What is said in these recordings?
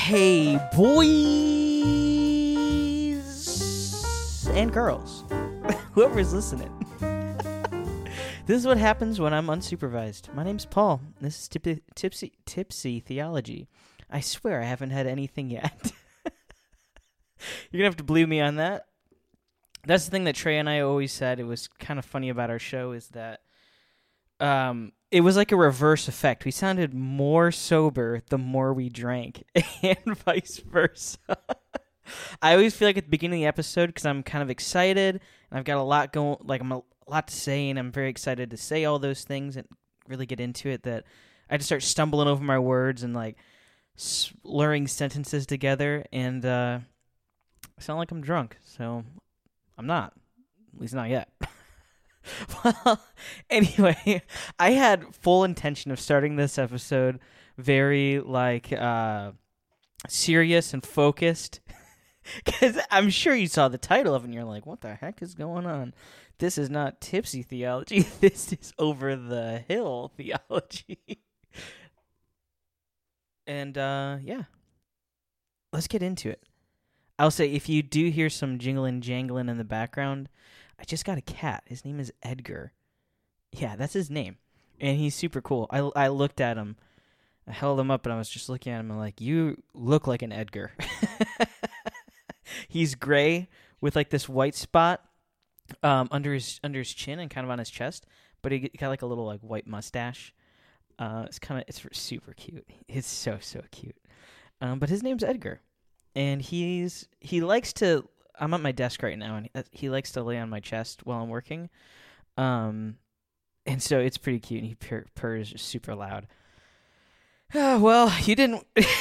Hey, boys and girls, whoever's listening. This is what happens when I'm unsupervised. My name's Paul. This is Tipsy Theology. I swear I haven't had anything yet. You're going to have to believe me on that. That's the thing that Trey and I always said. It was kind of funny about our show is that it was like a reverse effect. We sounded more sober the more we drank, and vice versa. I always feel like at the beginning of the episode, because I'm kind of excited, and I've got a lot going, like I'm a lot to say, and I'm very excited to say all those things and really get into it, that I just start stumbling over my words and like slurring sentences together, and I sound like I'm drunk, so I'm not. At least not yet. Well, anyway, I had full intention of starting this episode very, like, serious and focused, because I'm sure you saw the title of it and you're like, what the heck is going on? This is not tipsy theology. This is over the hill theology. And, yeah, let's get into it. I'll say, if you do hear some jingling, jangling in the background, I just got a cat. His name is Edgar. Yeah, that's his name. And he's super cool. I looked at him. I held him up, and I was just looking at him. And like, you look like an Edgar. He's gray with like this white spot under his chin and kind of on his chest. But he got like a little like white mustache. It's super cute. It's so cute. But his name's Edgar. And he likes to... I'm at my desk right now, and he likes to lay on my chest while I'm working. And so it's pretty cute, and he purrs super loud. Well, you didn't...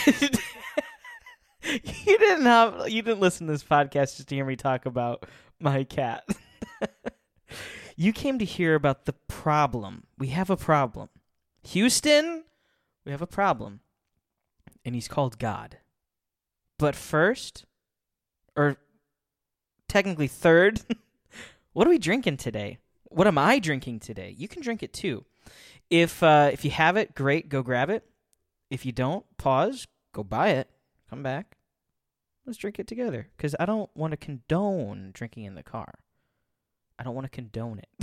you didn't listen to this podcast just to hear me talk about my cat. You came to hear about the problem. We have a problem. Houston, we have a problem. And he's called God. But first, or technically third, what are we drinking today? What am I drinking today? You can drink it too. If you have it, great, go grab it. If you don't, pause, go buy it, come back. Let's drink it together, because I don't want to condone drinking in the car. I don't want to condone it.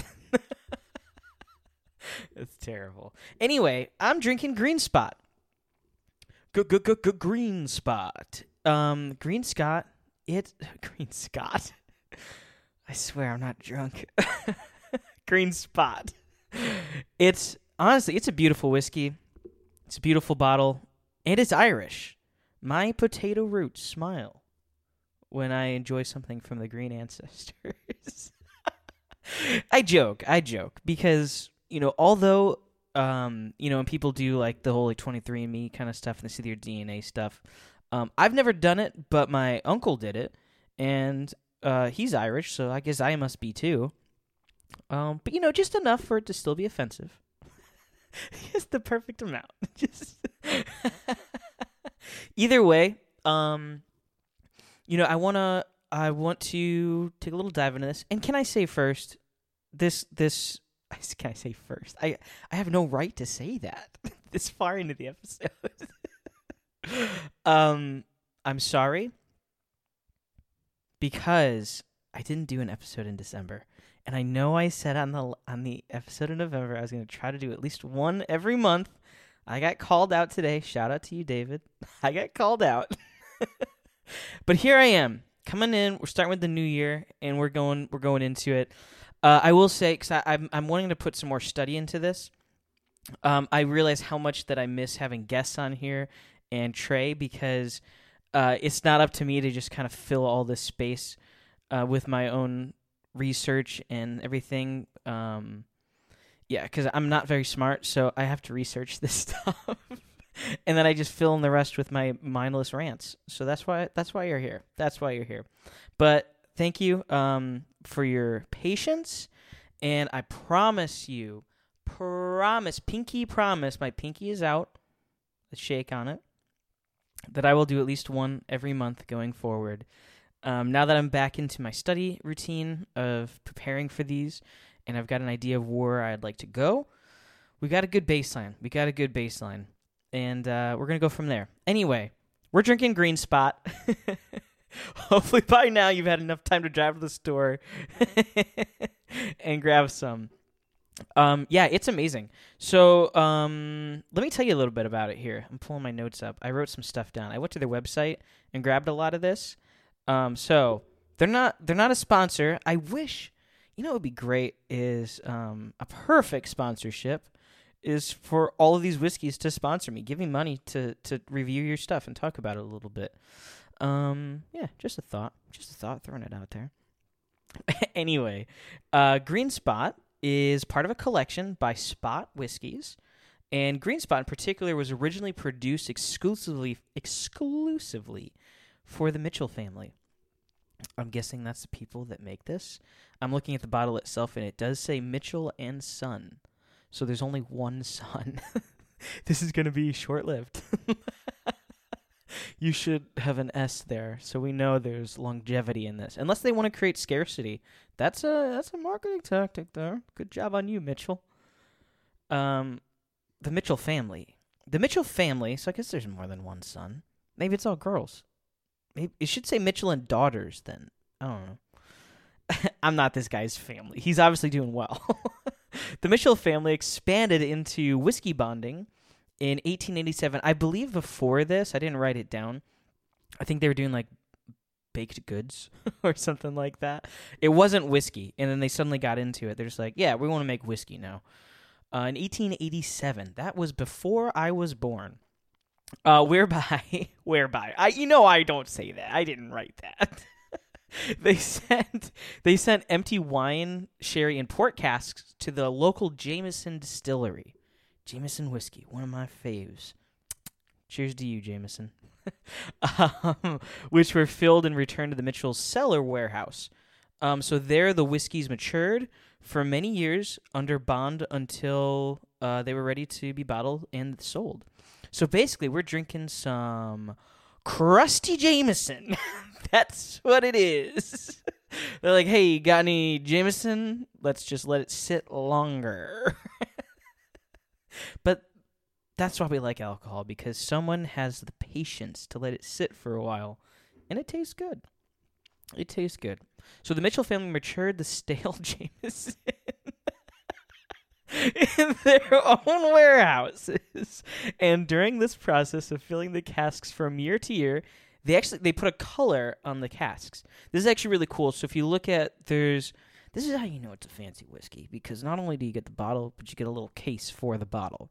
It's terrible. Anyway, I'm drinking Green Spot. Green Spot. Green Scott. Green Scott. I swear I'm not drunk. Green Spot. It's honestly, it's a beautiful whiskey. It's a beautiful bottle, and it's Irish. My potato roots smile when I enjoy something from the green ancestors. I joke because, although when people do like the whole like 23andMe kind of stuff and they see their DNA stuff, I've never done it, but my uncle did it, and he's Irish, so I guess I must be too. But just enough for it to still be offensive. Just the perfect amount. Just either way, I want to take a little dive into this. And can I say first, can I say first? I have no right to say that this far into the episode. I'm sorry, because I didn't do an episode in December, and I know I said on the episode in November I was going to try to do at least one every month. I got called out today. Shout out to you, David. I got called out, but here I am coming in. We're starting with the new year, and we're going into it. I will say, because I'm wanting to put some more study into this. I realize how much that I miss having guests on here and Trey, because it's not up to me to just kind of fill all this space with my own research and everything. Because I'm not very smart, so I have to research this stuff, and then I just fill in the rest with my mindless rants. So that's why you're here. That's why you're here. But thank you for your patience, and I pinky promise, my pinky is out. Let's shake on it. That I will do at least one every month going forward. Now that I'm back into my study routine of preparing for these, and I've got an idea of where I'd like to go, we got a good baseline. And we're going to go from there. Anyway, we're drinking Green Spot. Hopefully by now you've had enough time to drive to the store and grab some. Yeah, it's amazing. So let me tell you a little bit about it here. I'm pulling my notes up. I wrote some stuff down. I went to their website and grabbed a lot of this. So they're not a sponsor. I wish, what would be great is a perfect sponsorship is for all of these whiskeys to sponsor me. Give me money to review your stuff and talk about it a little bit. Yeah, just a thought, throwing it out there. Anyway, Green Spot is part of a collection by Spot Whiskeys, and Green Spot in particular was originally produced exclusively for the Mitchell family. I'm guessing that's the people that make this. I'm looking at the bottle itself, and it does say Mitchell and Son, so there's only one son. This is going to be short-lived. You should have an S there, so we know there's longevity in this. Unless they want to create scarcity. That's a marketing tactic there. Good job on you, Mitchell. The Mitchell family. The Mitchell family, so I guess there's more than one son. Maybe it's all girls. Maybe it should say Mitchell and daughters then. I don't know. I'm not this guy's family. He's obviously doing well. The Mitchell family expanded into whiskey bonding in 1887. I believe before this, I didn't write it down. I think they were doing like baked goods or something like that. It wasn't whiskey, and then they suddenly got into it. They're just like, yeah, we want to make whiskey now. In 1887, that was before I was born. Whereby, I don't say that. I didn't write that. They sent empty wine, sherry, and port casks to the local Jameson distillery. Jameson whiskey, one of my faves. Cheers to you, Jameson. Which were filled and returned to the Mitchell's cellar warehouse. So there the whiskeys matured for many years under bond until they were ready to be bottled and sold. So basically, we're drinking some crusty Jameson. That's what it is. They're like, hey, you got any Jameson? Let's just let it sit longer. But that's why we like alcohol, because someone has the patience to let it sit for a while, and it tastes good. It tastes good. So the Mitchell family matured the stale Jameson in their own warehouses. And during this process of filling the casks from year to year, they put a color on the casks. This is actually really cool. So if you look at, this is how you know it's a fancy whiskey, because not only do you get the bottle, but you get a little case for the bottle.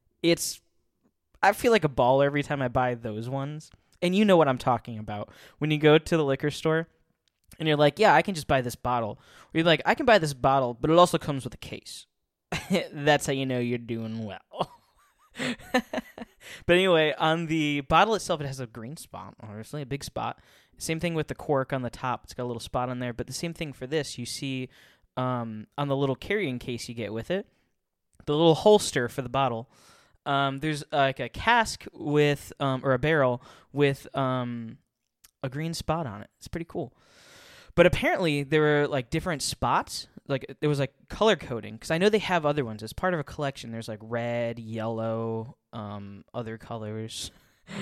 I feel like a baller every time I buy those ones. And you know what I'm talking about. When you go to the liquor store and you're like, yeah, I can just buy this bottle. Or you're like, I can buy this bottle, but it also comes with a case. That's how you know you're doing well. But anyway, on the bottle itself, it has a green spot, obviously, a big spot. Same thing with the cork on the top. It's got a little spot on there. But the same thing for this, you see on the little carrying case you get with it, the little holster for the bottle. There's like a cask with, or a barrel with a green spot on it. It's pretty cool. But apparently there were like different spots. Like there was like color coding, because I know they have other ones. As part of a collection, there's like red, yellow, other colors.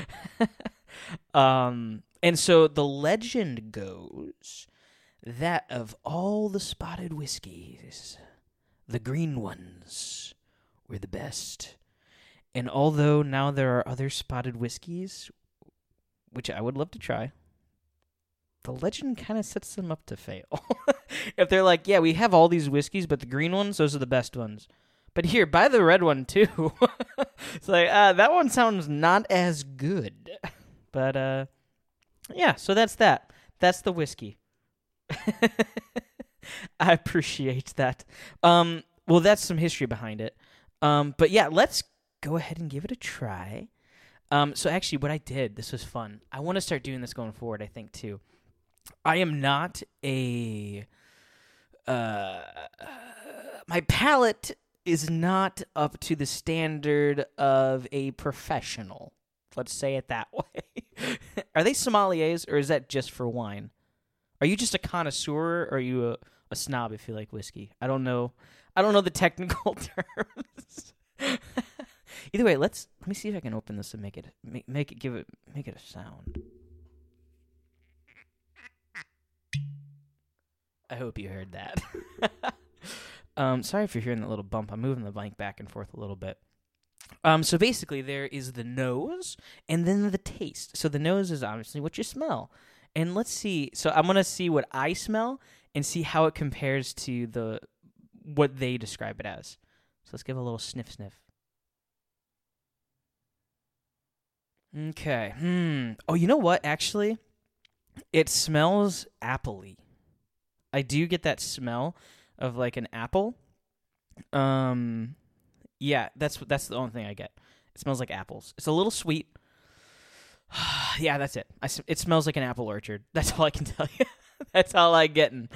And so the legend goes that of all the spotted whiskeys, the green ones were the best. And although now there are other spotted whiskeys, which I would love to try, the legend kind of sets them up to fail. If they're like, yeah, we have all these whiskeys, but the green ones, those are the best ones. But here, buy the red one too. It's like, that one sounds not as good. But, yeah, so that's that. That's the whiskey. I appreciate that. Well, that's some history behind it. But yeah, let's go ahead and give it a try. So actually what I did, this was fun. I want to start doing this going forward, I think, too. I am not my palate is not up to the standard of a professional. Let's say it that way. Are they sommeliers, or is that just for wine? Are you just a connoisseur, or are you a snob if you like whiskey? I don't know the technical terms. Either way, let me see if I can open this and make it a sound. I hope you heard that. Sorry if you're hearing that little bump. I'm moving the mic back and forth a little bit. So basically, there is the nose and then the taste. So the nose is obviously what you smell. And let's see. So I'm going to see what I smell and see how it compares to what they describe it as. So let's give a little sniff. Okay. Oh, you know what? Actually, it smells apple-y. I do get that smell of like an apple. Yeah, that's the only thing I get. It smells like apples. It's a little sweet. Yeah, that's it. It smells like an apple orchard. That's all I can tell you. That's all I'm getting.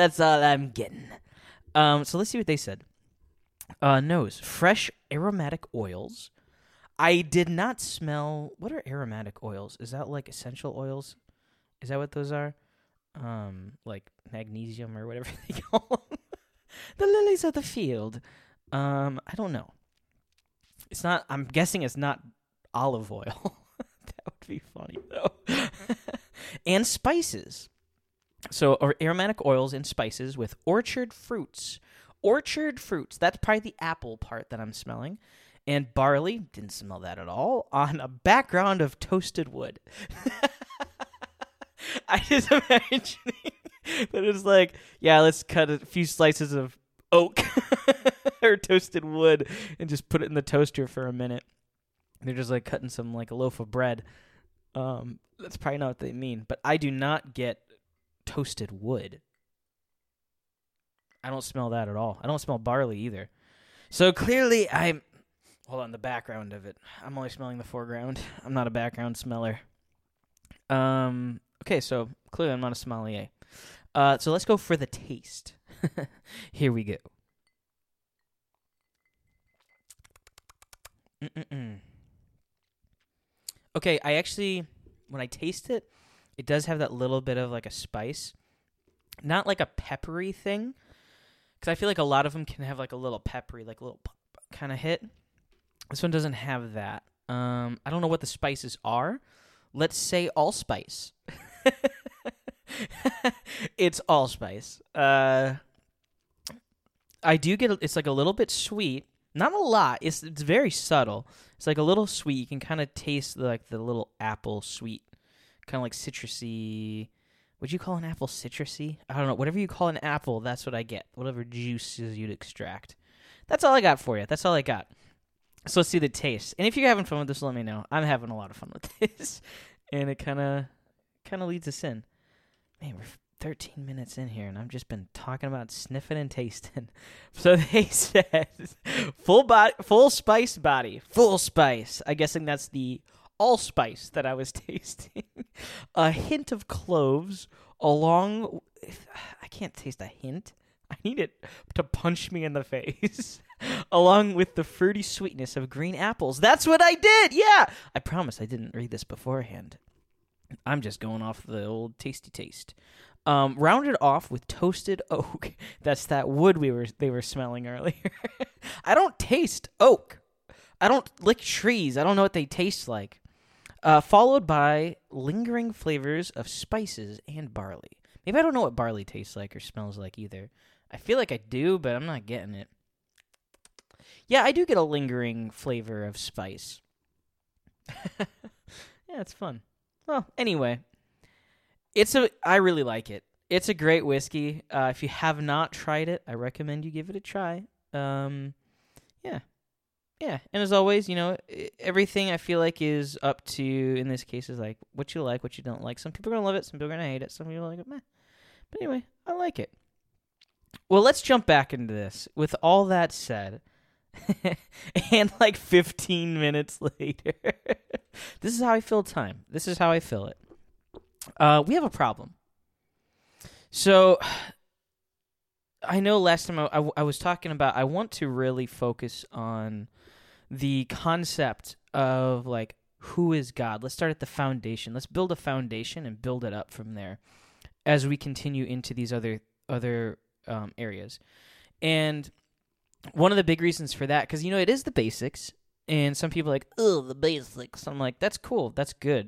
So let's see what they said. Nose, fresh aromatic oils. I did not smell. What are aromatic oils? Is that like essential oils? Is that what those are? Like magnesium or whatever they call them. The lilies of the field. I don't know. It's not. I'm guessing it's not olive oil. That would be funny though. And spices. So, or aromatic oils and spices with orchard fruits. Orchard fruits. That's probably the apple part that I'm smelling. And barley. Didn't smell that at all. On a background of toasted wood. I just imagining that it's like, yeah, let's cut a few slices of oak or toasted wood and just put it in the toaster for a minute. They're just like cutting some like a loaf of bread. That's probably not what they mean, but I do not get toasted wood. I don't smell that at all. I don't smell barley either. So clearly hold on, the background of it. I'm only smelling the foreground. I'm not a background smeller. Okay, so clearly I'm not a sommelier. So let's go for the taste. Here we go. Okay, I actually, when I taste it, it does have that little bit of like a spice. Not like a peppery thing, because I feel like a lot of them can have like a little peppery, like a little kind of hit. This one doesn't have that. I don't know what the spices are. Let's say allspice. It's allspice. I do get it's like a little bit sweet, not a lot. It's very subtle. It's like a little sweet. You can kind of taste the little apple sweet, kind of like citrusy. Would you call an apple citrusy? I don't know. Whatever you call an apple, that's what I get. Whatever juices you'd extract. That's all I got for you. That's all I got. So let's see the taste. And if you're having fun with this, let me know. I'm having a lot of fun with this, and it kind of leads us in. Man, we're 13 minutes in here, and I've just been talking about sniffing and tasting. So they said full spice body, full spice. I'm guessing that's the allspice that I was tasting. A hint of cloves, along. I can't taste a hint. I need it to punch me in the face. Along with the fruity sweetness of green apples. That's what I did. Yeah, I promise I didn't read this beforehand. I'm just going off the old tasty taste. Rounded off with toasted oak. That's that wood they were smelling earlier. I don't taste oak. I don't lick trees. I don't know what they taste like. Followed by lingering flavors of spices and barley. Maybe I don't know what barley tastes like or smells like either. I feel like I do, but I'm not getting it. Yeah, I do get a lingering flavor of spice. Yeah, it's fun. Well, anyway, I really like it. It's a great whiskey. If you have not tried it, I recommend you give it a try. Yeah. And as always, everything I feel like is up to, in this case, is like what you like, what you don't like. Some people are gonna love it, some people are gonna hate it, some people are like, meh. But anyway, I like it. Well, let's jump back into this. With all that said, and like 15 minutes later, this is how I fill time. This is how I fill it. We have a problem. So, I know last time I was talking about, I want to really focus on the concept of like, who is God? Let's start at the foundation. Let's build a foundation and build it up from there as we continue into these other areas. And one of the big reasons for that, because, it is the basics. And some people are like, oh, the basics. I'm like, that's cool. That's good.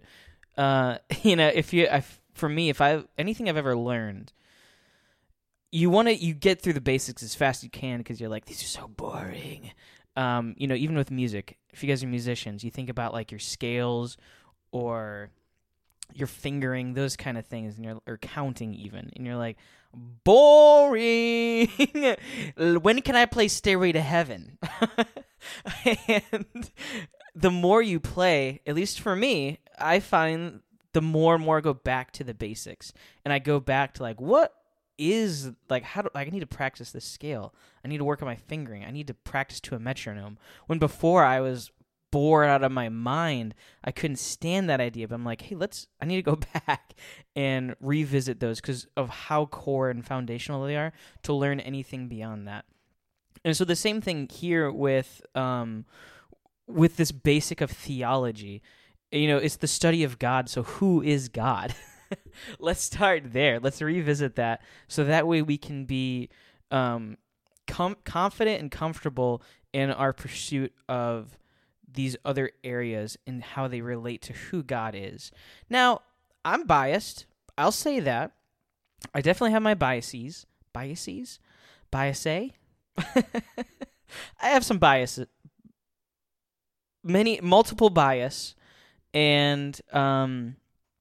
For me, anything I've ever learned, you get through the basics as fast as you can because you're like, these are so boring. Even with music, if you guys are musicians, you think about like your scales or your fingering, those kind of things, or counting even, and you're like, boring. When can I play Stairway to Heaven? And the more you play, at least for me, I find the more and more I go back to the basics, and I go back to like, what is like, I need to practice this scale. I need to work on my fingering. I need to practice to a metronome. When before I was bored out of my mind, I couldn't stand that idea. But I'm like, hey, I need to go back and revisit those because of how core and foundational they are to learn anything beyond that. And so the same thing here with this basic of theology. It's the study of God. So who is God? Let's start there. Let's revisit that so that way we can be confident and comfortable in our pursuit of these other areas and how they relate to who God is. Now, I'm biased. I'll say that. I definitely have my biases. Biases? Bias-a? I have some biases. Multiple bias. And I'm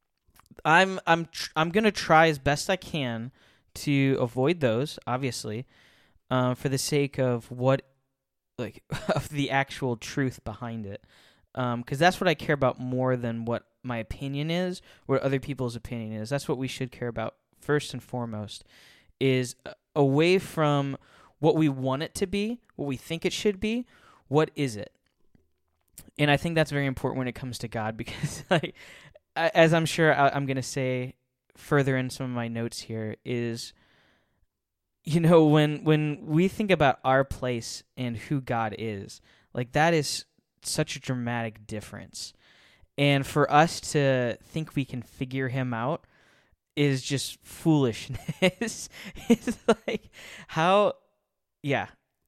gonna try as best I can to avoid those, obviously, for the sake of of the actual truth behind it, because that's what I care about more than what my opinion is, what other people's opinion is. That's what we should care about first and foremost, is away from what we want it to be, what we think it should be. What is it? And I think that's very important when it comes to God, because as I'm sure I'm going to say further in some of my notes here, is, when we think about our place and who God is, like, that is such a dramatic difference. And for us to think we can figure him out is just foolishness. It's like, how, yeah.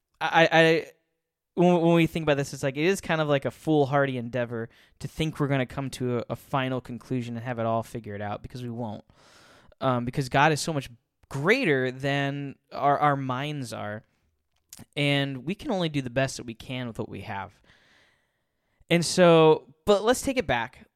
When we think about this, it's like, it is kind of like a foolhardy endeavor to think we're going to come to a final conclusion and have it all figured out, because we won't. Because God is so much greater than our minds are, and we can only do the best that we can with what we have. And so, but let's take it back.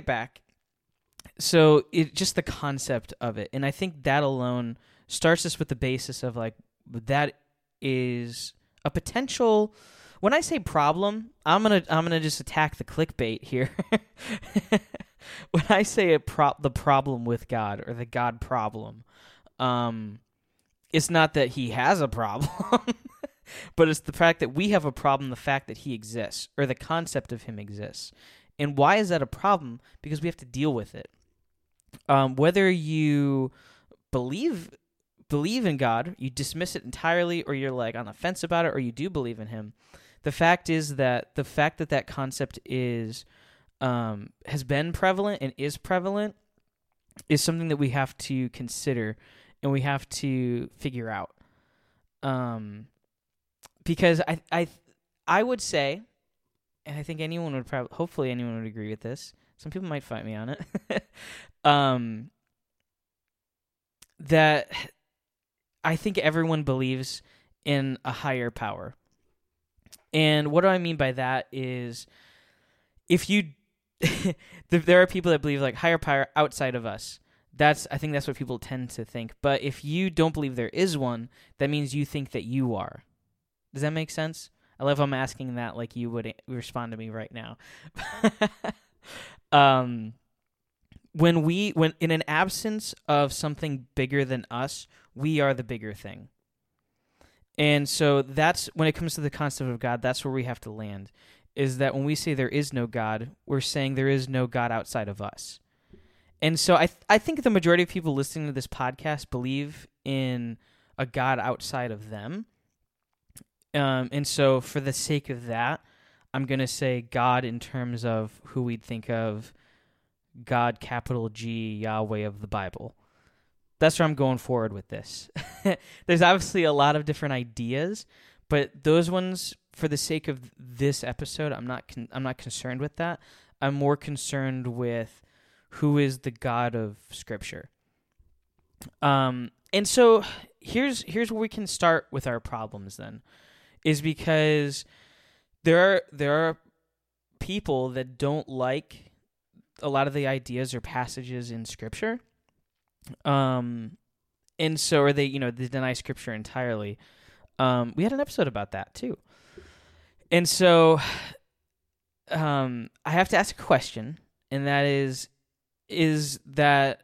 So just the concept of it, and I think that alone starts us with the basis of like, that is a potential. When I say problem, I'm gonna just attack the clickbait here. When I say the problem with God, or the God problem, it's not that he has a problem, but it's the fact that we have a problem, the fact that he exists, or the concept of him exists. And why is that a problem? Because we have to deal with it. Whether you believe in God, you dismiss it entirely, or you're like on the fence about it, or you do believe in him, the fact is that that concept is has been prevalent and is prevalent is something that we have to consider and we have to figure out. Because I would say, and I think hopefully anyone would agree with this. Some people might fight me on it. That I think everyone believes in a higher power. And what do I mean by that is, if you there are people that believe like higher power outside of us. I think that's what people tend to think. But if you don't believe there is one, that means you think that you are. Does that make sense? I love how I'm asking that like you would respond to me right now. When in an absence of something bigger than us, we are the bigger thing. And so that's, when it comes to the concept of God, that's where we have to land, is that when we say there is no God, we're saying there is no God outside of us. And so I think the majority of people listening to this podcast believe in a God outside of them. And so for the sake of that, I'm going to say God in terms of who we'd think of God, capital G, Yahweh of the Bible. That's where I'm going forward with this. There's obviously a lot of different ideas, but those ones, for the sake of this episode, I'm not concerned with that. I'm more concerned with who is the God of Scripture. And so here's where we can start with our problems then, is because there are people that don't like a lot of the ideas or passages in Scripture. And so, or they deny Scripture entirely. We had an episode about that too. And so, I have to ask a question, and that is that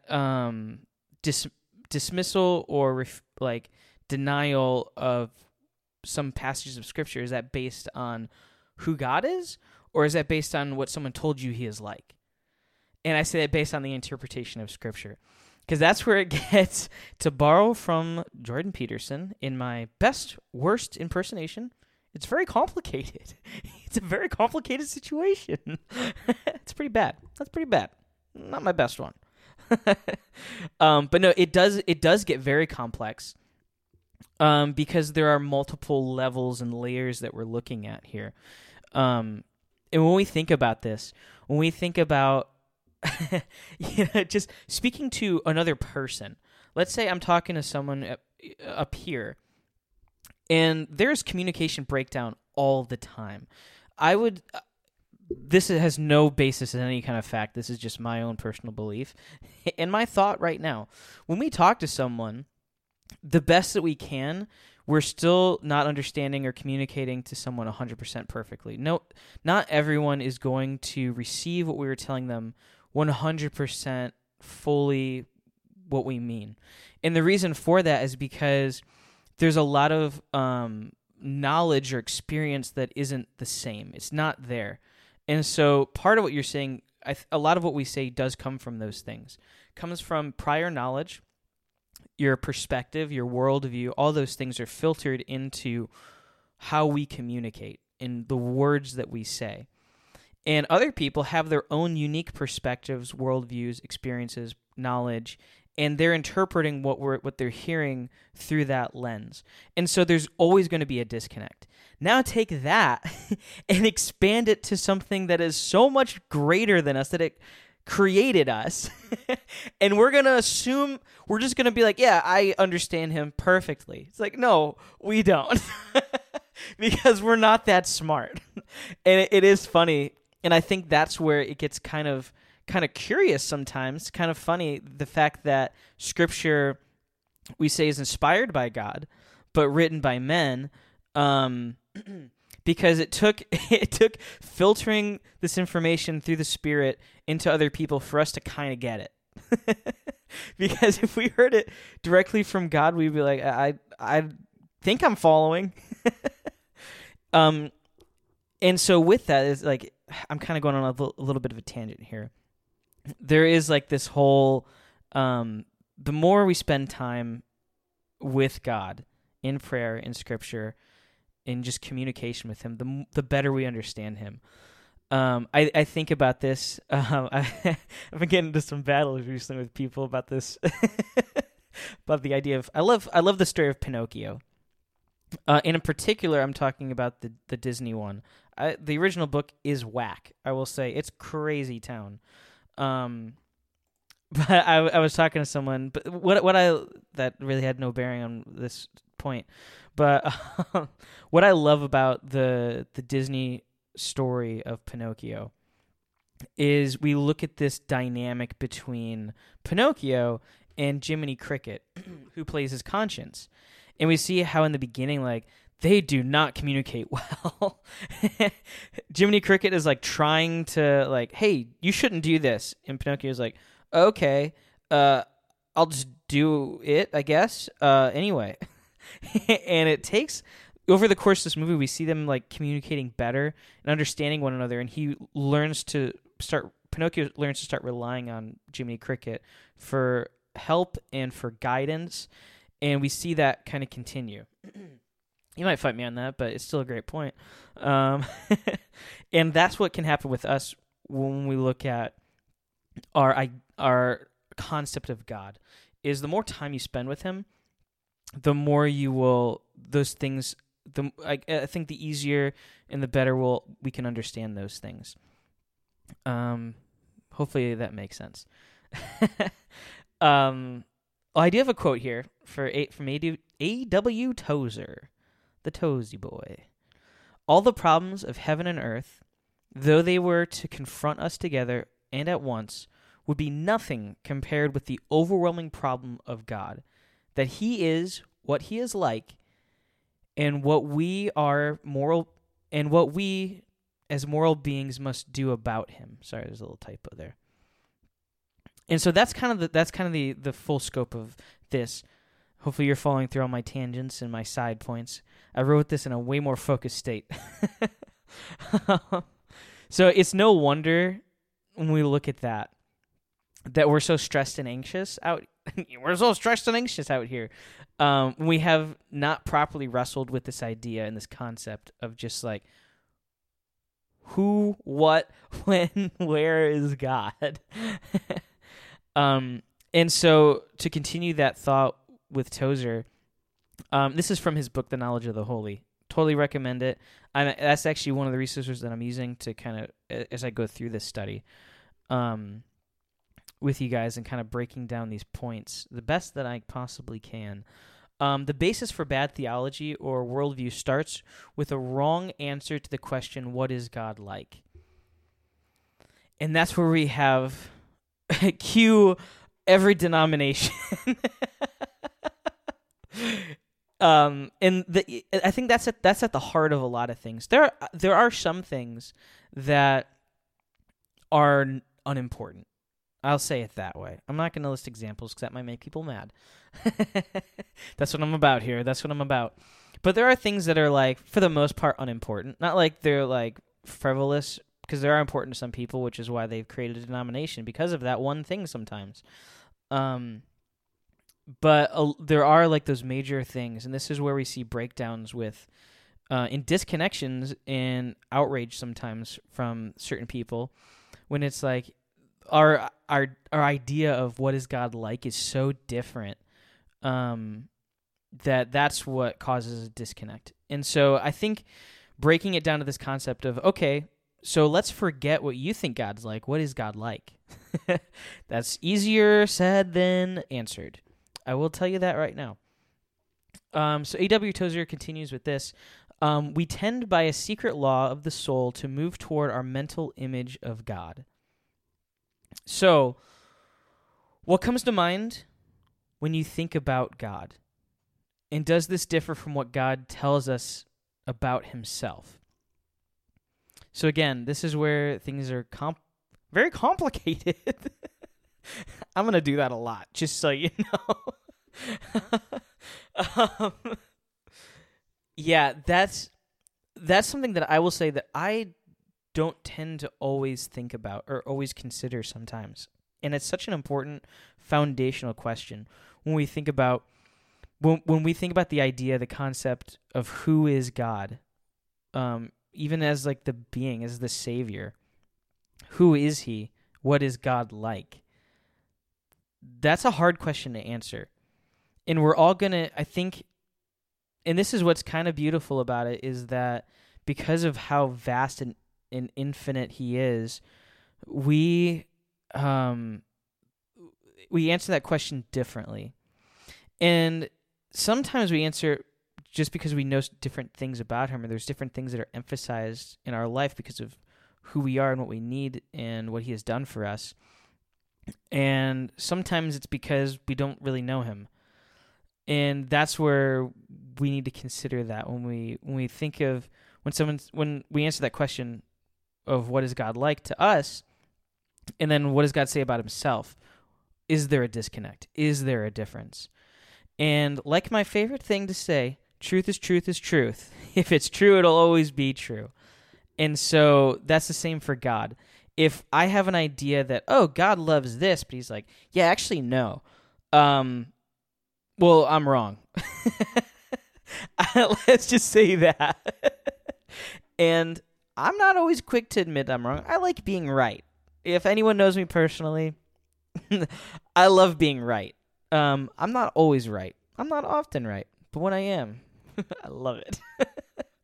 dismissal or denial of some passages of Scripture, is that based on who God is, or is that based on what someone told you he is like? And I say that based on the interpretation of Scripture, because that's where it gets, to borrow from Jordan Peterson in my worst impersonation, it's very complicated. It's a very complicated situation. It's pretty bad. That's pretty bad. Not my best one. But no, it does get very complex, because there are multiple levels and layers that we're looking at here. And when we think about this, when we think about just speaking to another person, let's say I'm talking to someone up here, and there's communication breakdown all the time. This has no basis in any kind of fact. This is just my own personal belief and my thought right now. When we talk to someone, the best that we can, we're still not understanding or communicating to someone 100% perfectly. No, not everyone is going to receive what we were telling them 100% fully what we mean. And the reason for that is because there's a lot of knowledge or experience that isn't the same. It's not there. And so part of what you're saying, a lot of what we say does come from those things. Comes from prior knowledge, your perspective, your worldview. All those things are filtered into how we communicate in the words that we say. And other people have their own unique perspectives, worldviews, experiences, knowledge, and they're interpreting what they're hearing through that lens. And so there's always going to be a disconnect. Now take that and expand it to something that is so much greater than us, that it created us. And we're going to assume, we're just going to be like, yeah, I understand him perfectly. It's like, no, we don't. Because we're not that smart. And it is funny. And I think that's where it gets kind of curious sometimes, kind of funny, the fact that Scripture, we say, is inspired by God, but written by men, because it took filtering this information through the Spirit into other people for us to kind of get it. Because if we heard it directly from God, we'd be like, I think I'm following. And so with that, is like, I'm kind of going on a little bit of a tangent here. There is like this whole, the more we spend time with God in prayer, in Scripture, in just communication with Him, the better we understand Him. I think about this. I've been getting into some battles recently with people about this, about the idea of, I love the story of Pinocchio. And in particular, I'm talking about the Disney one. The original book is whack. I will say it's crazy town. But I was talking to someone, but that really had no bearing on this point. But what I love about the Disney story of Pinocchio is we look at this dynamic between Pinocchio and Jiminy Cricket, who plays his conscience. And we see how in the beginning, like, they do not communicate well. Jiminy Cricket is like trying to like, hey, you shouldn't do this. And Pinocchio's like, okay, I'll just do it, I guess. Anyway. And it takes, over the course of this movie, we see them like communicating better and understanding one another. And Pinocchio learns to start relying on Jiminy Cricket for help and for guidance. And we see that kind of continue. You might fight me on that, but it's still a great point. And that's what can happen with us when we look at our concept of God, is the more time you spend with Him, the more those things I think the easier and the better we can understand those things. Hopefully that makes sense. I do have a quote here from A.W. Tozer, the Tozy Boy. All the problems of heaven and earth, though they were to confront us together and at once, would be nothing compared with the overwhelming problem of God, that he is what he is like, and what we as moral beings must do about him. Sorry, there's a little typo there. And so that's kind of the full scope of this. Hopefully you're following through all my tangents and my side points. I wrote this in a way more focused state. So it's no wonder when we look at that we're so stressed and anxious out. We're so stressed and anxious out here. We have not properly wrestled with this idea and this concept of just like who, what, when, where is God? And so to continue that thought with Tozer, this is from his book, The Knowledge of the Holy. Totally recommend it. That's actually one of the resources that I'm using to kind of, as I go through this study, with you guys and kind of breaking down these points the best that I possibly can. The basis for bad theology or worldview starts with a wrong answer to the question, what is God like? And that's where we have cue every denomination. I think that's at the heart of a lot of things. There are some things that are unimportant. I'll say it that way. I'm not going to list examples because that might make people mad. That's what I'm about here. That's what I'm about. But there are things that are, like, for the most part, unimportant. Not like they're, like, frivolous, because they are important to some people, which is why they've created a denomination, because of that one thing sometimes. But there are, like, those major things, and this is where we see breakdowns with in disconnections and outrage sometimes from certain people, when it's like, our idea of what is God like is so different that's what causes a disconnect. And so I think breaking it down to this concept of, okay, so let's forget what you think God's like. What is God like? That's easier said than answered. I will tell you that right now. So A.W. Tozer continues with this. We tend by a secret law of the soul to move toward our mental image of God. So, what comes to mind when you think about God? And does this differ from what God tells us about himself? So again, this is where things are very complicated. I'm going to do that a lot, just so you know. Yeah, that's something that I will say that I don't tend to always think about or always consider sometimes. And it's such an important foundational question when we think about the idea, the concept of who is God, even as like the being, as the Savior. Who is he? What is God like? That's a hard question to answer. And we're all going to, I think, and this is what's kind of beautiful about it, is that because of how vast and infinite he is, we answer that question differently. And sometimes we answer just because we know different things about him, or there's different things that are emphasized in our life because of who we are and what we need and what he has done for us. And sometimes it's because we don't really know him. And that's where we need to consider that when we think of when we answer that question of what is God like to us, and then what does God say about himself? Is there a disconnect? Is there a difference? And like my favorite thing to say, truth is truth is truth. If it's true, it'll always be true. And so that's the same for God. If I have an idea that, oh, God loves this, but he's like, yeah, actually, no. Well, I'm wrong. Let's just say that. And I'm not always quick to admit I'm wrong. I like being right. If anyone knows me personally, I love being right. I'm not always right. I'm not often right. But when I am, I love it.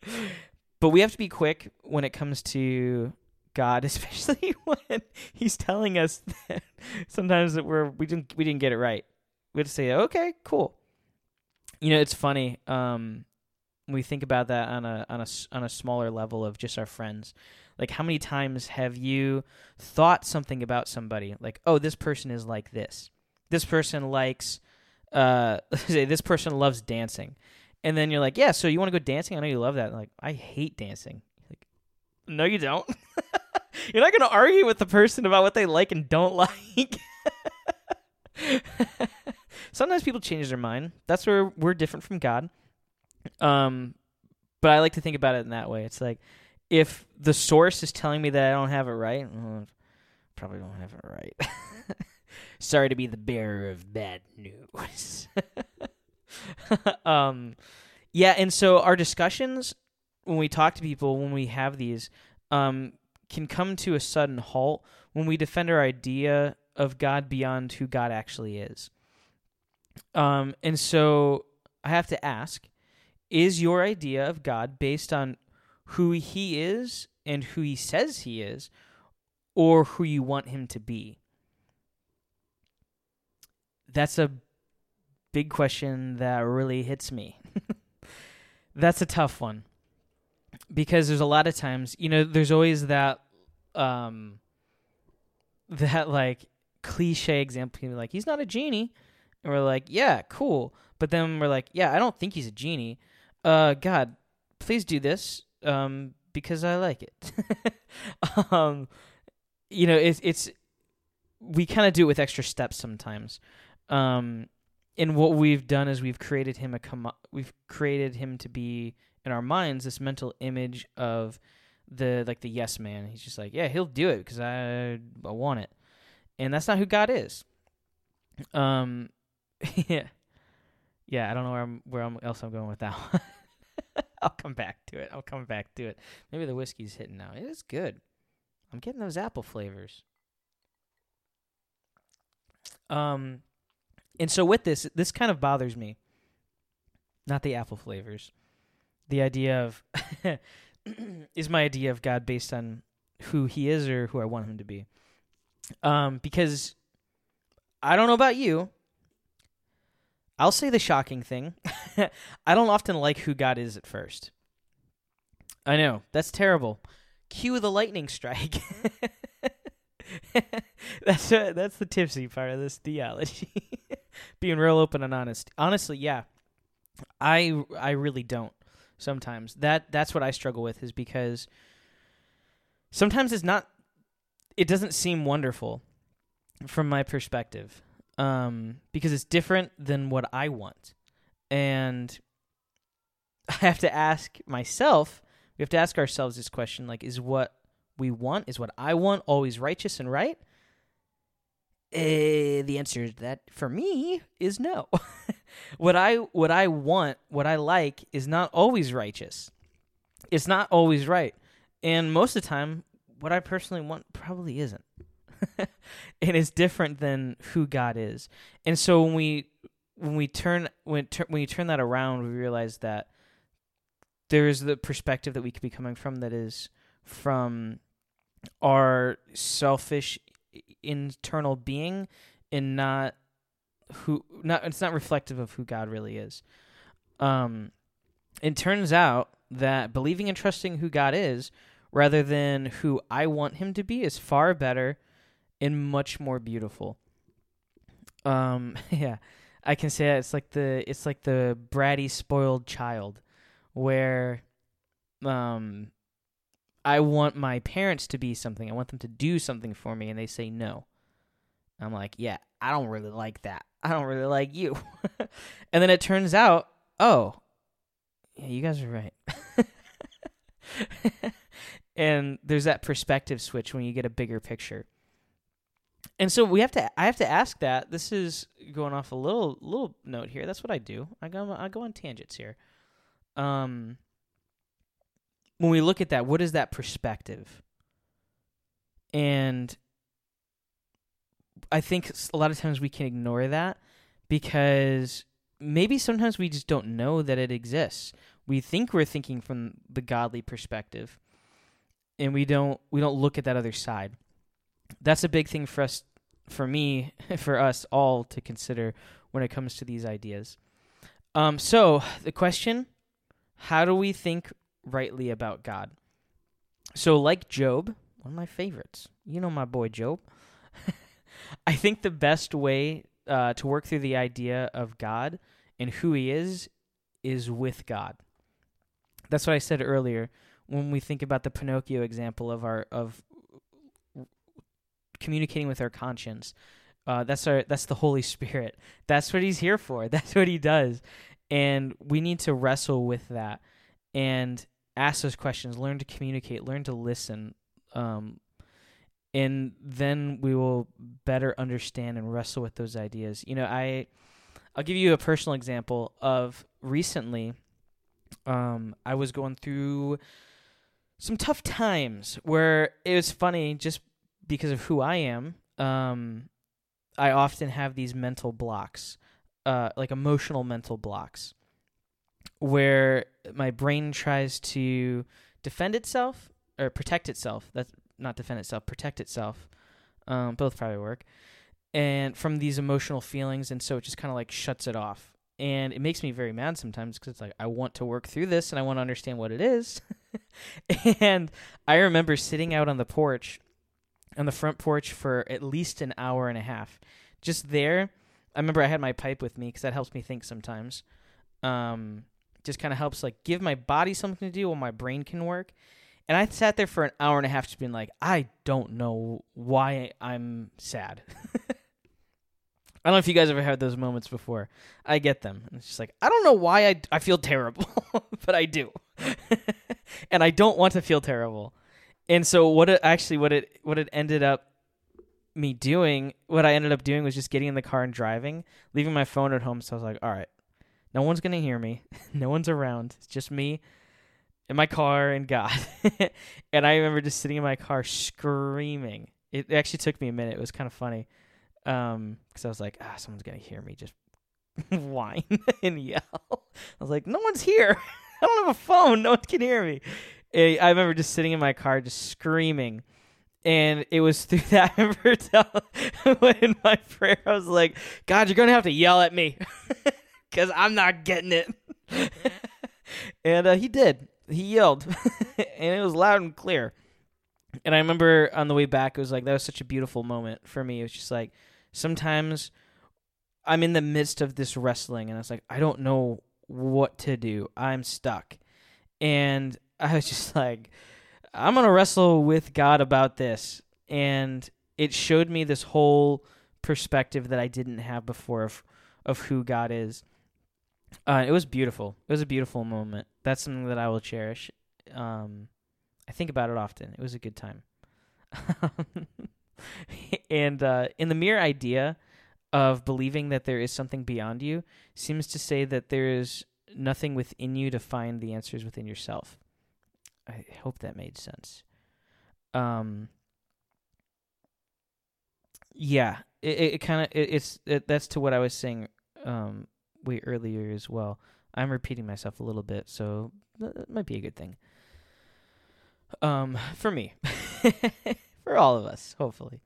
But we have to be quick when it comes to God, especially when He's telling us that sometimes that we didn't get it right. We have to say, okay, cool. It's funny. We think about that on a smaller level of just our friends. Like, how many times have you thought something about somebody? Like, oh, this person is like this. This person likes, let's say this person loves dancing. And then you're like, yeah, so you want to go dancing? I know you love that. Like, I hate dancing. Like, no, you don't. You're not going to argue with the person about what they like and don't like. Sometimes people change their mind. That's where we're different from God. But I like to think about it in that way. It's like, if the source is telling me that I don't have it right, probably don't have it right. Sorry to be the bearer of bad news. Yeah, and so our discussions, when we talk to people, when we have these, can come to a sudden halt when we defend our idea of God beyond who God actually is. And so I have to ask, is your idea of God based on who He is and who He says He is, or who you want Him to be? That's a big question that really hits me. That's a tough one, because there's a lot of times, there's always that like cliche example, like, he's not a genie, and we're like, yeah, cool, but then we're like, yeah, I don't think he's a genie. God, please do this, because I like it. It's we kind of do it with extra steps sometimes. And what we've done is we've created him to be, in our minds, this mental image of the yes man. He's just like, yeah, he'll do it because I want it, and that's not who God is. Yeah. I don't know where else I'm going with that one. I'll come back to it. Maybe the whiskey's hitting now. It is good. I'm getting those apple flavors. And so with this kind of bothers me. Not the apple flavors. The idea of, is my idea of God based on who He is or who I want Him to be? Because I don't know about you. I'll say the shocking thing. I don't often like who God is at first. I know, that's terrible. Cue the lightning strike. That's the tipsy part of this theology. Being real open and honest. Honestly, yeah. I really don't sometimes. That's what I struggle with, is because sometimes it doesn't seem wonderful from my perspective. Because it's different than what I want. And I have to ask myself, we have to ask ourselves this question, like, is what we want, is what I want always righteous and right? The answer to that, for me, is no. What I want, what I like, is not always righteous. It's not always right. And most of the time, what I personally want probably isn't. And it's different than who God is. And so when you turn that around, we realize that there's the perspective that we could be coming from that is from our selfish internal being, and it's not reflective of who God really is. It turns out that believing and trusting who God is rather than who I want Him to be is far better and much more beautiful. Yeah, I can say that it's like the bratty, spoiled child, where I want my parents to be something. I want them to do something for me, and they say no. I'm like, yeah, I don't really like that. I don't really like you. And then it turns out, oh, yeah, you guys are right. And there's that perspective switch when you get a bigger picture. And so I have to ask that. This is going off a little note here. That's what I do. I go on tangents here. When we look at that, what is that perspective? And I think a lot of times we can ignore that because maybe sometimes we just don't know that it exists. we think we're thinking from the godly perspective, and we don't look at that other side. That's a big thing for us, for me, for us all to consider when it comes to these ideas. So the question, how do we think rightly about God? So like Job, one of my favorites, you know my boy Job, I think the best way to work through the idea of God and who he is with God. That's what I said earlier when we think about the Pinocchio example of communicating with our conscience. That's the Holy Spirit. That's what he's here for. That's what he does. And we need to wrestle with that and ask those questions, learn to communicate, learn to listen. And then we will better understand and wrestle with those ideas. You know, I'll give you a personal example of recently. I was going through some tough times where it was funny just because of who I am. I often have these mental blocks, like emotional mental blocks, where my brain tries to defend itself or protect itself. That's not defend itself, protect itself. Both probably work. And from these emotional feelings, and so it just kind of like shuts it off. And it makes me very mad sometimes because it's like I want to work through this and I want to understand what it is. And I remember sitting out on the front porch for at least an hour and a half. Just there, I remember I had my pipe with me because that helps me think sometimes. Just kind of helps like give my body something to do while my brain can work. And I sat there for an hour and a half just being like, I don't know why I'm sad. I don't know if you guys ever had those moments before. I get them. And it's just like, I don't know why I feel terrible, but I do. And I don't want to feel terrible. And so what I ended up doing was just getting in the car and driving, leaving my phone at home. So I was like, all right, no one's going to hear me. No one's around. It's just me in my car and God. And I remember just sitting in my car screaming. It actually took me a minute. It was kind of funny. Because I was like, someone's going to hear me just whine and yell. I was like, no one's here. I don't have a phone. No one can hear me. I remember just sitting in my car just screaming. And it was through that I remember in my prayer, I was like, God, you're going to have to yell at me because I'm not getting it. And he did. He yelled. And it was loud and clear. And I remember on the way back, it was like, that was such a beautiful moment for me. It was just like, sometimes I'm in the midst of this wrestling, and it's like, I don't know what to do. I'm stuck. And I was just like, I'm going to wrestle with God about this. And it showed me this whole perspective that I didn't have before of who God is. It was beautiful. It was a beautiful moment. That's something that I will cherish. I think about it often. It was a good time. And in the mere idea of believing that there is something beyond you seems to say that there is nothing within you to find the answers within yourself. I hope that made sense. Yeah, that's to what I was saying way earlier as well. I'm repeating myself a little bit, so that might be a good thing. For me, for all of us, hopefully.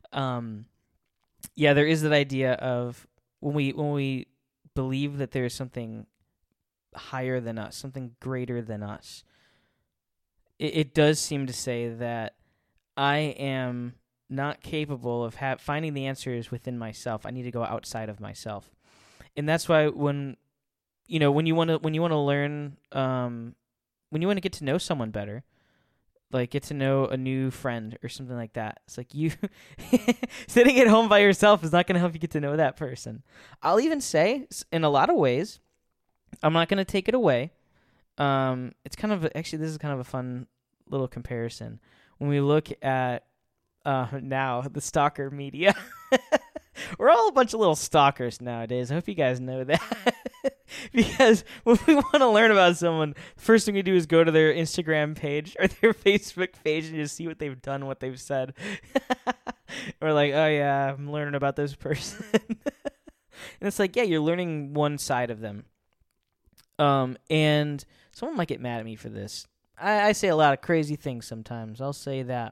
Yeah, there is that idea of when we believe that there is something higher than us, something greater than us. It does seem to say that I am not capable of finding the answers within myself. I need to go outside of myself, and that's why when you want to learn, when you want to get to know someone better. Like, get to know a new friend or something like that. It's like you sitting at home by yourself is not going to help you get to know that person. I'll even say, in a lot of ways, I'm not going to take it away. It's kind of this is kind of a fun little comparison when we look at now the stalker media. We're all a bunch of little stalkers nowadays. I hope you guys know that. Because when we want to learn about someone, the first thing we do is go to their Instagram page or their Facebook page and just see what they've done, what they've said. We're like, oh yeah, I'm learning about this person. And it's like, yeah, you're learning one side of them. And someone might get mad at me for this. I say a lot of crazy things sometimes. I'll say that.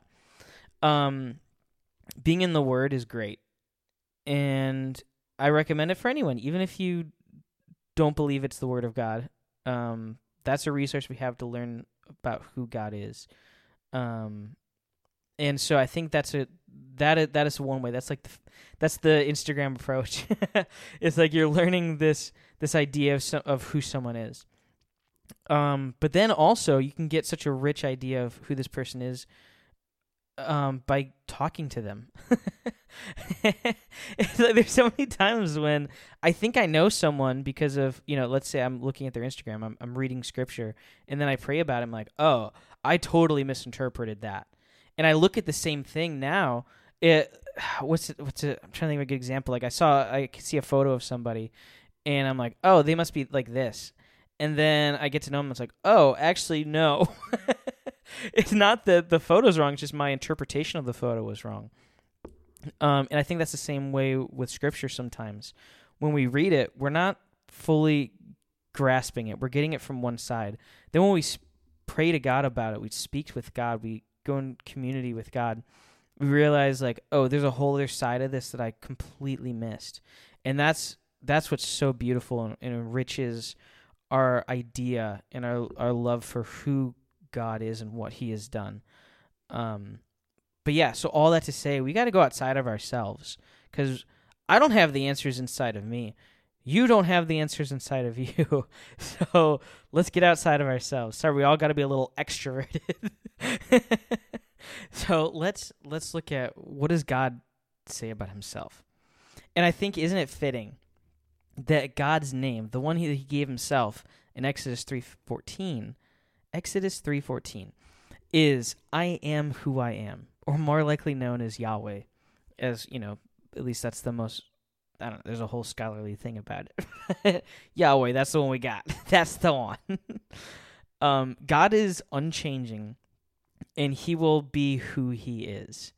Being in the Word is great. And I recommend it for anyone, even if you don't believe it's the Word of God. That's a resource we have to learn about who God is. And so I think that is one way. That's like that's the Instagram approach. It's like you're learning this idea of who someone is. But then also you can get such a rich idea of who this person is by talking to them. It's like there's so many times when I think I know someone because of, let's say I'm looking at their Instagram, I'm reading scripture, and then I pray about it. I'm like, oh, I totally misinterpreted that. And I look at the same thing now. I'm trying to think of a good example. Like I could see a photo of somebody, and I'm like, oh, they must be like this. And then I get to know them. It's like, oh, actually, no. It's not that the photo's wrong. It's just my interpretation of the photo was wrong. And I think that's the same way with Scripture sometimes. When we read it, we're not fully grasping it. We're getting it from one side. Then when we pray to God about it, we speak with God, we go in community with God, we realize like, oh, there's a whole other side of this that I completely missed. And that's what's so beautiful and enriches our idea and our love for who God is and what he has done. But yeah, so all that to say, we got to go outside of ourselves, because I don't have the answers inside of me. You don't have the answers inside of you. So let's get outside of ourselves. Sorry, we all got to be a little extroverted. So let's look at, what does God say about himself? And I think, isn't it fitting that God's name, the one he gave himself in Exodus 3:14, is I am who I am, or more likely known as Yahweh. As, at least that's the most, I don't know, there's a whole scholarly thing about it. Yahweh, that's the one we got. That's the one. God is unchanging, and he will be who he is.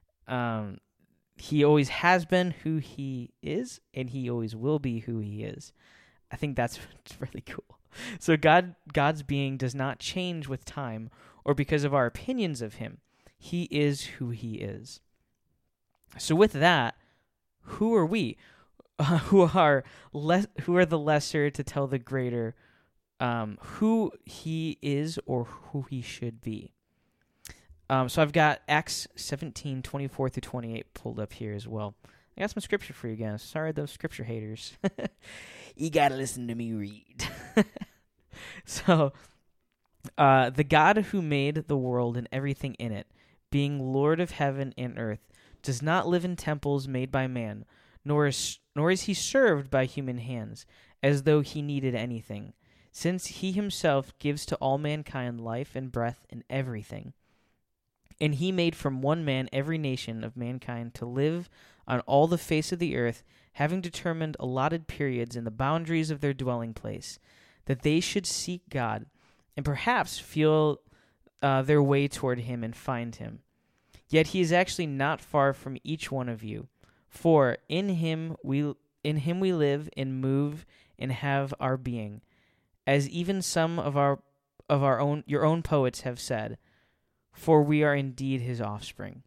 He always has been who he is, and he always will be who he is. I think that's really cool. So God's being does not change with time or because of our opinions of him. He is who he is. So with that, who are we? Who are the lesser to tell the greater who he is or who he should be? So I've got Acts 17:24-28 pulled up here as well. I got some scripture for you guys. Sorry, those scripture haters. You gotta listen to me read. So, the God who made the world and everything in it, being Lord of heaven and earth, does not live in temples made by man, nor is he served by human hands, as though he needed anything, since he himself gives to all mankind life and breath and everything. And he made from one man every nation of mankind to live on all the face of the earth, having determined allotted periods in the boundaries of their dwelling place, that they should seek God, and perhaps feel their way toward him and find him. Yet he is actually not far from each one of you, for in him we live and move and have our being, as even some of your own poets have said, for we are indeed his offspring.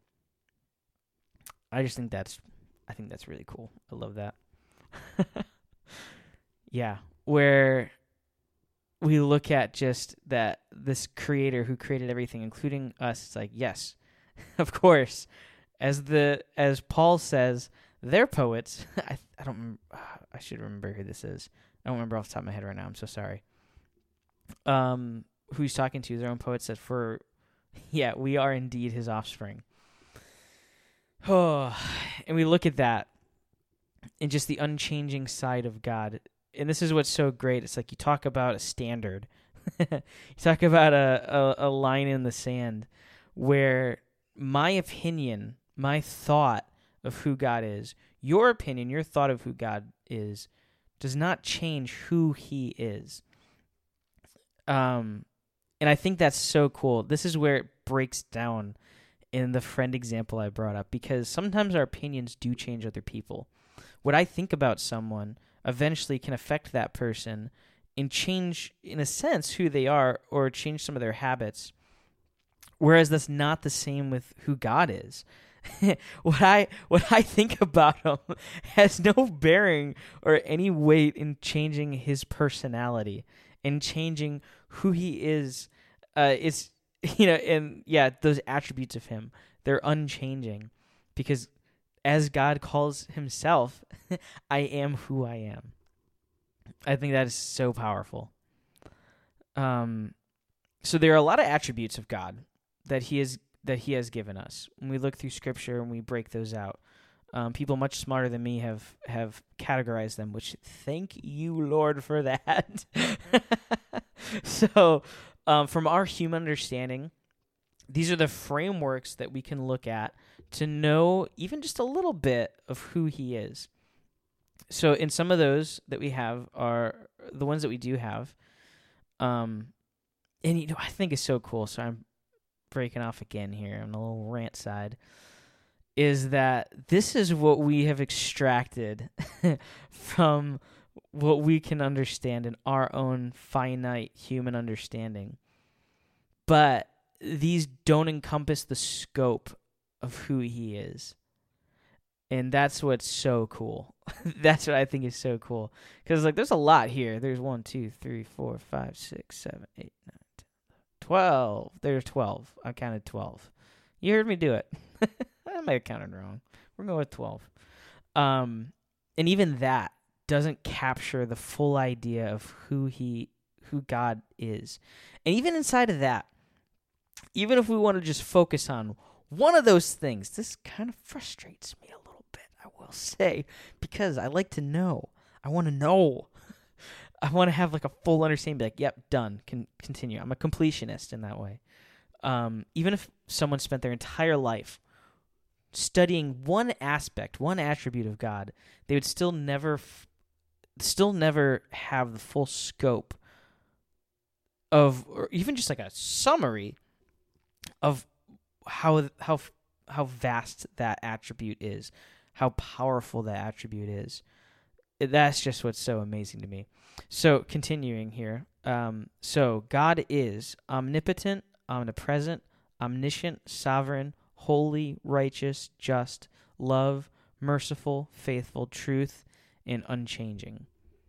I think that's really cool. I love that. Yeah, where we look at just that this creator who created everything, including us, it's like, yes, of course. As Paul says, they're poets. I should remember who this is. I don't remember off the top of my head right now. I'm so sorry. Who he's talking to, their own poet said, we are indeed his offspring. Oh, and we look at that and just the unchanging side of God. And this is what's so great. It's like you talk about a standard. You talk about a line in the sand where my opinion, my thought of who God is, your opinion, your thought of who God is, does not change who he is. And I think that's so cool. This is where it breaks down in the friend example I brought up, because sometimes our opinions do change other people. What I think about someone eventually can affect that person and change, in a sense, who they are or change some of their habits. Whereas that's not the same with who God is. What I think about him has no bearing or any weight in changing his personality and changing who he is. It's and those attributes of him, they're unchanging, because as God calls himself, I am who I am. I think that is so powerful. So there are a lot of attributes of God that he has given us. When we look through Scripture and we break those out, people much smarter than me have categorized them, which thank you, Lord, for that. So from our human understanding, these are the frameworks that we can look at to know even just a little bit of who he is. So in some of those that we have are the ones that we do have. And I think it's so cool. So I'm breaking off again here on the little rant side, is that this is what we have extracted from what we can understand in our own finite human understanding. But these don't encompass the scope of who he is. And that's what's so cool. That's what I think is so cool. Because there's a lot here. There's 1, 2, 3, 4, 5, 6, 7, 8, 9, 10, 12. There's 12. I counted 12. You heard me do it. I might have counted wrong. We're going with 12. And even that doesn't capture the full idea of who God is. And even inside of that, even if we want to just focus on one of those things, this kind of frustrates me a little bit, I will say, because I like to know. I want to know. I want to have a full understanding, be like, yep, done, continue. I'm a completionist in that way. Even if someone spent their entire life studying one aspect, one attribute of God, they would still never have the full scope of, or even just a summary of how vast that attribute is, how powerful that attribute is. That's just what's so amazing to me. So continuing here, so God is omnipotent, omnipresent, omniscient, sovereign, holy, righteous, just, love, merciful, faithful, truth, and unchanging.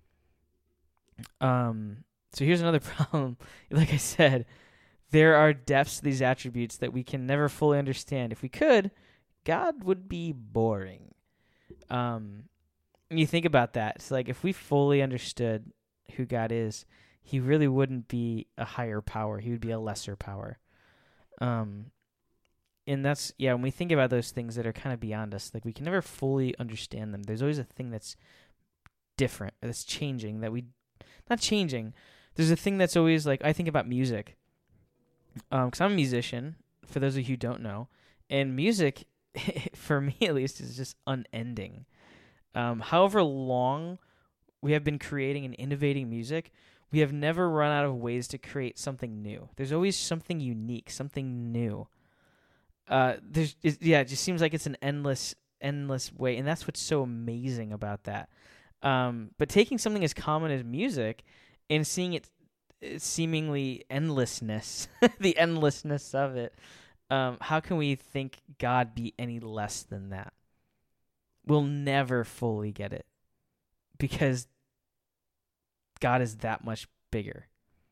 So here's another problem. Like I said, there are depths to these attributes that we can never fully understand. If we could, God would be boring. When you think about that, it's if we fully understood who God is, he really wouldn't be a higher power. He would be a lesser power. And that's, when we think about those things that are kind of beyond us, we can never fully understand them. There's always a thing that's different, that's changing, not changing. There's a thing that's always, I think about music. Because I'm a musician, for those of you who don't know, and music, for me at least, is just unending. However long we have been creating and innovating music, we have never run out of ways to create something new. There's always something unique, something new. It just seems like it's an endless way, and that's what's so amazing about that. But taking something as common as music and seeing it seemingly endlessness, the endlessness of it, how can we think God be any less than that? We'll never fully get it because God is that much bigger.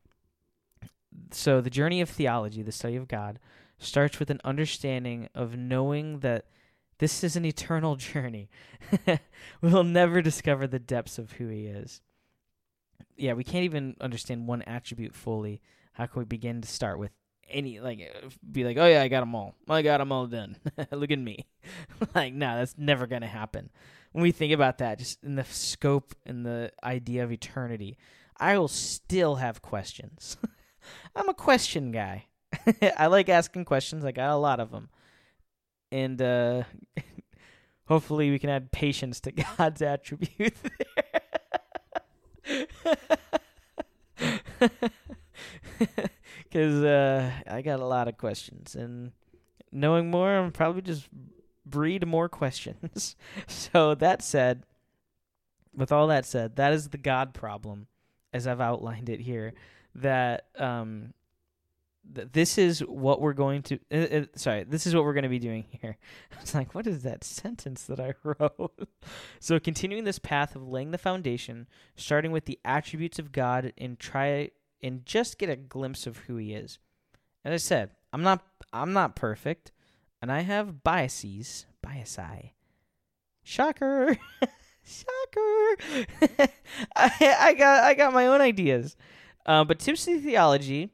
So the journey of theology, the study of God, starts with an understanding of knowing that this is an eternal journey. We'll never discover the depths of who he is. Yeah, we can't even understand one attribute fully. How can we begin to start with any, be like, oh yeah, I got them all. I got them all done. Look at me. No, that's never going to happen. When we think about that, just in the scope and the idea of eternity, I will still have questions. I'm a question guy. I like asking questions. I got a lot of them. And hopefully we can add patience to God's attribute there. Because I got a lot of questions. And knowing more, I'm probably just breed more questions. So with all that said, that is the God problem. as I've outlined it here, that this is what we're going to. This is what we're going to be doing here. It's like, what is that sentence that I wrote? So, continuing this path of laying the foundation, starting with the attributes of God, and just get a glimpse of who He is. As I said, I'm not perfect, and I have biases. Shocker. Shocker. I got my own ideas. But tipsy theology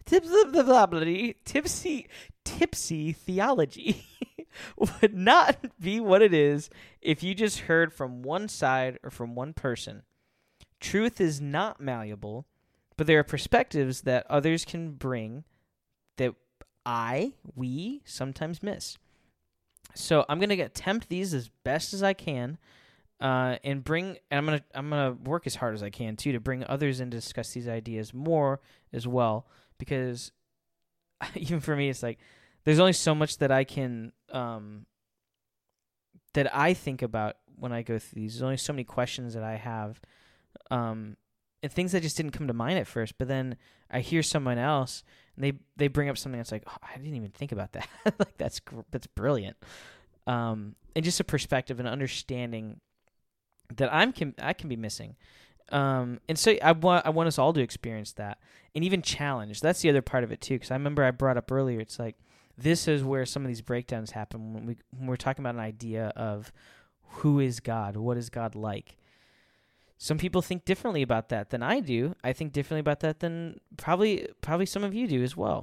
would not be what it is if you just heard from one side or from one person. Truth is not malleable, but there are perspectives that others can bring that we sometimes miss. So I'm gonna attempt these as best as I can, and I'm gonna work as hard as I can too to bring others in to discuss these ideas more as well. Because even for me, it's like there's only so much that I can that I think about when I go through these. There's only so many questions that I have, and things that just didn't come to mind at first. But then I hear someone else, and they bring up something that's like, oh, I didn't even think about that. Like that's brilliant, and just a perspective and understanding that I can be missing. And so I want us all to experience that and even challenge. That's the other part of it too, because I remember I brought up earlier, it's like this is where some of these breakdowns happen when we're talking about an idea of who is God, what is God like. Some people think differently about that than I do. I think differently about that than probably some of you do as well.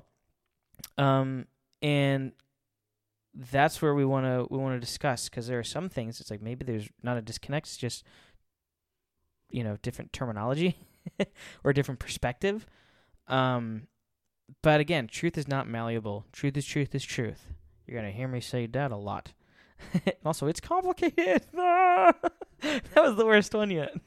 And that's where we want to discuss, because there are some things it's like maybe there's not a disconnect, it's just different terminology or a different perspective. But again, truth is not malleable. Truth is truth is truth. You're going to hear me say that a lot. Also, it's complicated. That was the worst one yet.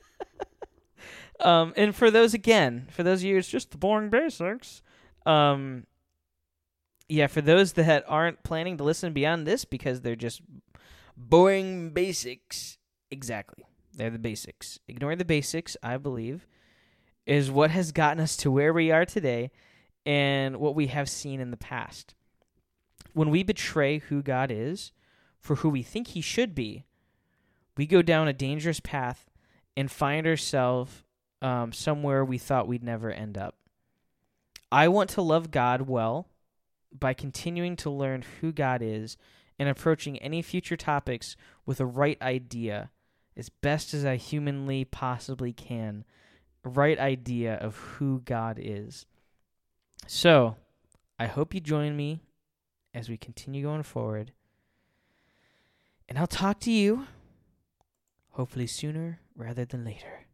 And for those of you, it's just the boring basics. For those that aren't planning to listen beyond this because they're just boring basics. Exactly. They're the basics. Ignoring the basics, I believe, is what has gotten us to where we are today and what we have seen in the past. When we betray who God is for who we think He should be, we go down a dangerous path and find ourselves somewhere we thought we'd never end up. I want to love God well by continuing to learn who God is and approaching any future topics with a right idea as best as I humanly possibly can. A right idea of who God is. So, I hope you join me as we continue going forward. And I'll talk to you hopefully sooner rather than later.